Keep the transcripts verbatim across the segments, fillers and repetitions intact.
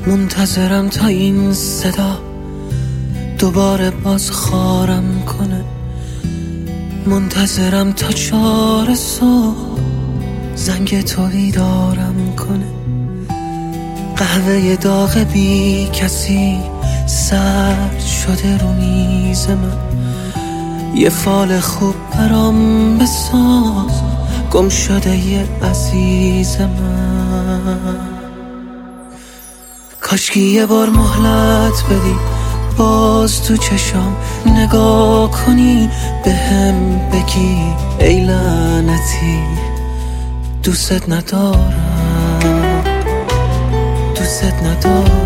منتظرم تا این صدا دوباره باز خارم کنه، منتظرم تا چهار صبح زنگ تو بیدارم کنه. قهوه داغ بی کسی سرد شده رو میز من، یه فال خوب برام بساز گم شده یه عزیز من. کاشکی یه بار مهلت بدی باز تو چشام نگاه کنی، به هم بگی ای لعنتی دوست ندارم، دوست ندارم.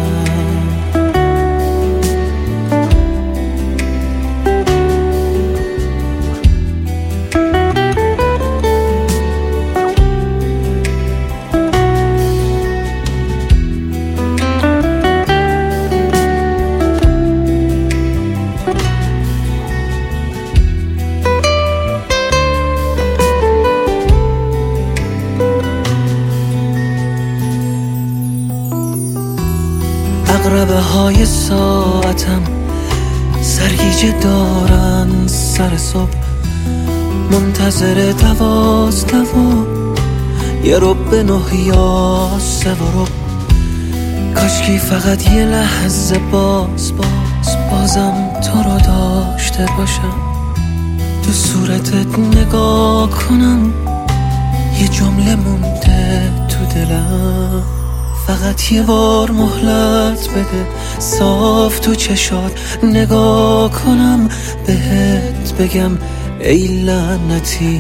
عقربه های ساعتم سرگیجه دارن سر صبح، منتظر دوازدوا یه رب به نه یا سه و رب. کاشکی فقط یه لحظه باز باز بازم تو رو داشته باشم، تو صورتت نگاه کنم یه جمله مونده تو دلم. فقط یه بار مهلت بده صاف تو چشات نگاه کنم، بهت بگم ای لعنتی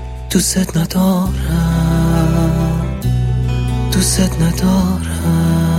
دوست ندارم، دوست ندارم.